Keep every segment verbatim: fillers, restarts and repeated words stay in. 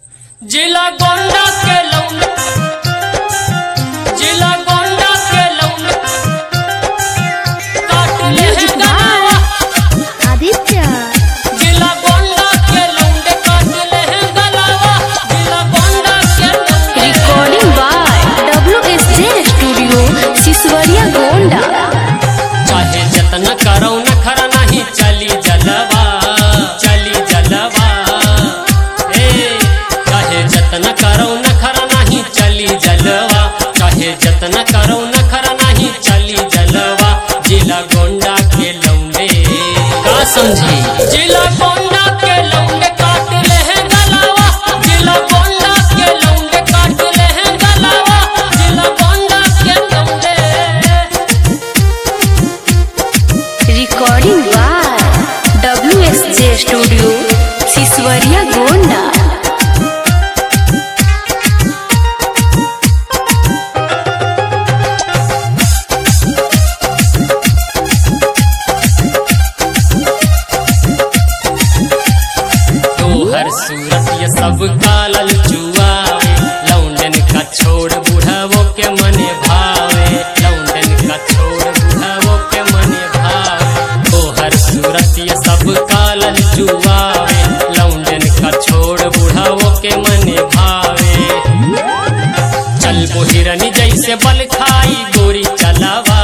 जिला गोंडा के लौंडा, जिला गोंडा के लौंडा, काट ले है गलावा आदित्य। जिला गोंडा के लौंडे काट ले है गलावा, जिला गोंडा के लौंडे। Recording by W S J studio Siswariya Gonda. चाहे जतना करो न खरा नहीं चली जलवा, चली जलवा ए चाहे जतना करो न खरा नहीं चली जलवा, चाहे जतना करो न खरा नहीं चली जलवा। जिला गोंडा के लौंडे का समझी, जिला गोंडा के लौंडे काट ले है गलावा, जिला गोंडा के लौंडे काट ले है गलावा, जिला गोंडा के लौंडे। Recording by W S J studio Siswariya Gonda. तोहर सूरत ये सब कालल जुआवे, लौंडन का छोड़ बुढ़ावो के मने भावे, लौंडन का छोड़ बुढ़ावो के मने भावे। तोहर सूरत ये सब कालल जुआवे, लौंडन का छोड़ बुढ़ावो के मने भावे। चल वो हिरनी जैसे बल खाई गोरी चलावा,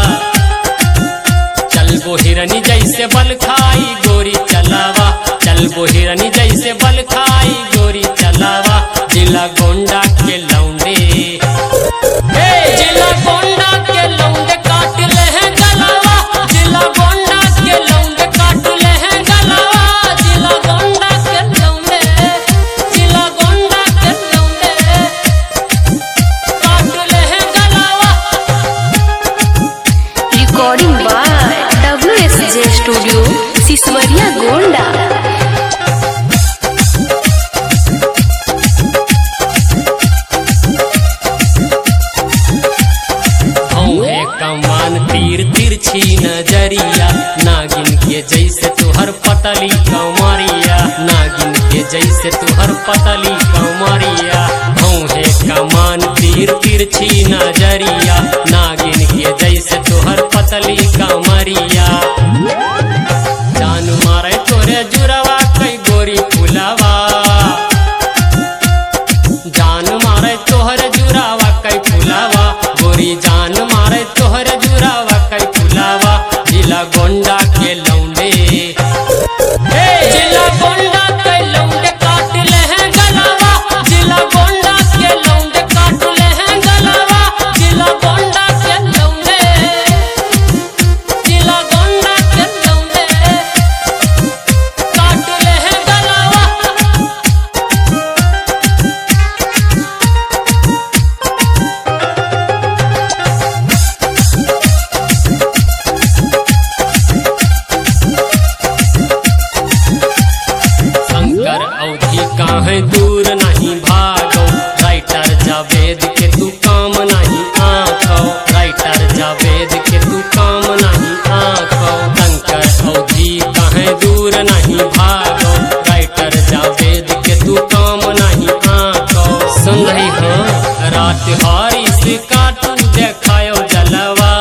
चल वो हिरनी जैसे बल खाई गोरी चलावा, चल वो हिरनी जैसे बल खाई गोरी चलावा। जिला गोंडा के लौंडे, हे जिला गोंडा के लौंडे काट ले है गलावा, जिला गोंडा के लौंडे काट ले है गलावा, जिला गोंडा के लौंडे, जिला गोंडा के लौंडे काट ले है गलावा। Recording by W S J studio Siswariya Gonda. है कमान तीर तिरछी नजरिया, नागिन के जैसे तुहर पतली कमरिया, नागिन के जैसे तुहर पतली कमरिया। है कमान तीर तिरछी नजरिया, नागिन के जैसे तुहर पतली कमरिया। जान मारे तोरे जुरवा कई गोरी फुलावा, जान मारे तोहर जुरावा कई फुलावा, गोरी जान मारे तोहर जुरावा कई फुलावा। जिला गोंडा के लौंडे, हे जिला गोंडा के लौंडे काट ले है गलावा, जिला गोंडा के लौंडे काट ले है गलावा, जिला गोंडा के लौंडे, जिला गोंडा के लौंडे काट ले है गलावा। शंकर अवधि काहे दूर नहीं भागो, राइटर जावेद के तू काम नहीं आखो, राइटर जावेद के तू काम नहीं आखो। शंकर अवधि काहे दूर नहीं भागो, राइटर जावेद के तू काम नहीं आखो। सुन रही हो रात हारी से काटू देखायो जलवा,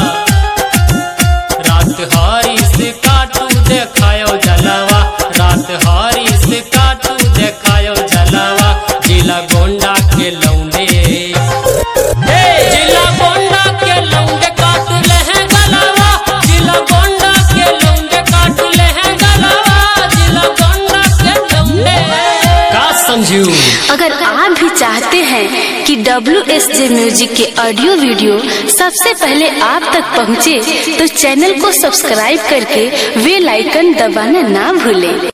रात हारी से काटू देखायो जलवा, रात हारी से काटू देखायो जलवा। जिला गोंडा के लौंडे, हे जिला गोंडा के लौंडे काट ले है गलावा, जिला गोंडा के लौंडे काट ले है गलावा, जिला गोंडा के लौंडे का समझू। अगर आप भी चाहते हैं कि डब्ल्यू एस जे म्यूजिक के ऑडियो वीडियो सबसे पहले आप तक पहुंचे, तो चैनल को सब्सक्राइब करके बेल आइकन दबाना ना भूलें।